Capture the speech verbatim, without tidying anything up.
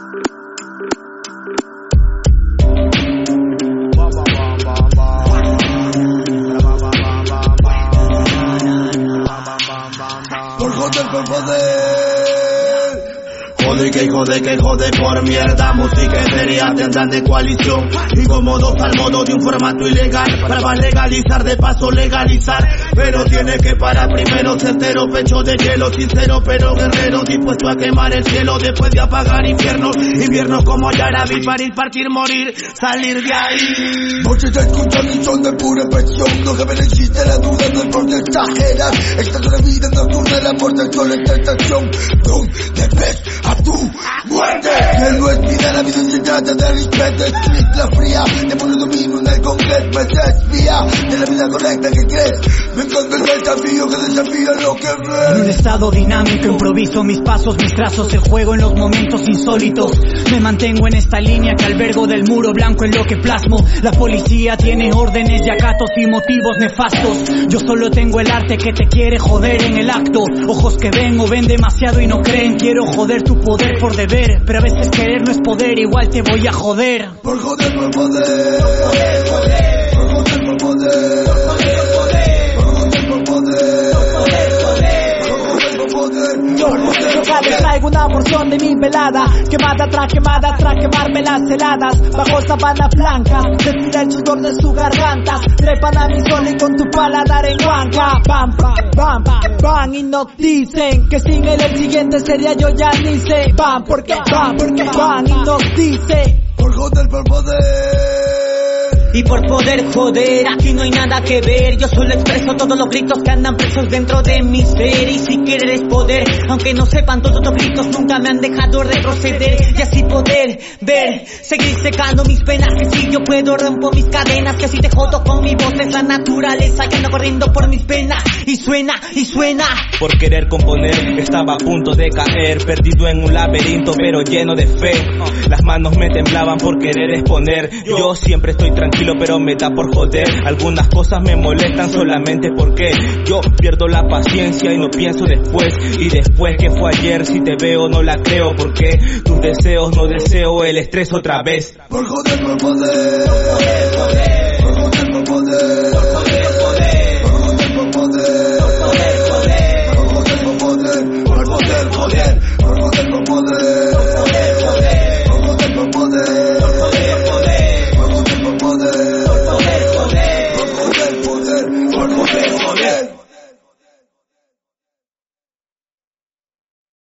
Por joder, por joder. Jode que jode que jode por mierda. Música seria tendrán de coalición, incómodos al modo de un formato ilegal, para legalizar, de paso legalizar. Pero tiene que parar primero, certero, pecho de hielo, sincero pero guerrero, dispuesto a quemar el cielo después de apagar infiernos. Invierno como Yarabi, parir, partir, morir, salir de ahí. Noches de escuchar y son de pura presión, no cabe existe la duda, no es por exagerar. Esta es una vida nocturna, la muerte es solo tentación. ¿Dónde ves a tu muerte? Que no es vida, la vida se trata de respeto. Es la fría, de poner dominio en el concreto. Me desvía de la vida correcta que crees. Me encanta el desafío que desafía lo que ves. En un estado dinámico improviso mis pasos, mis trazos, el juego en los momentos insólitos. Me mantengo en esta línea que albergo del muro blanco en lo que plasmo. La policía tiene órdenes y acatos y motivos nefastos. Yo solo tengo el arte que te quiere joder en el acto. Ojos que ven o ven demasiado y no creen. Quiero joder tu poder por deber, pero a veces querer no es poder, igual te voy a joder. Por joder, por poder. Por joder, joder. Por joder, por poder. Por joder, por poder. Por joder, por poder. Por joder, por poder. Yo cada traigo una porción de mi velada, quemada tras quemada tras quemarme las heladas. Bajo sabana blanca, destila el sudor de sus gargantas. Trepan a mi sol y con tu paladar en huanca. Bam, bam, bam, bam, y nos dicen que sin él el siguiente sería yo ya ni sé. Bam, porque bam, porque bam, y nos dice por joder, por poder. Y por poder joder, aquí no hay nada que ver. Yo solo expreso todos los gritos que andan presos dentro de mi ser. Y si querer es poder, aunque no sepan todos los gritos, nunca me han dejado retroceder. Y así poder ver, seguir secando mis penas. Que si yo puedo rompo mis cadenas. Que si te jodo con mi voz es la naturaleza que ando corriendo por mis penas. Y suena, y suena. Por querer componer, estaba a punto de caer, perdido en un laberinto pero lleno de fe. Las manos me temblaban por querer exponer. Yo siempre estoy tranquilo pero me da por joder. Algunas cosas me molestan solamente porque yo pierdo la paciencia y no pienso después. Y después que fue ayer, si te veo no la creo, porque tus deseos no deseo el estrés otra vez. Por joder, por poder. Por joder, por poder. Por joder, por poder.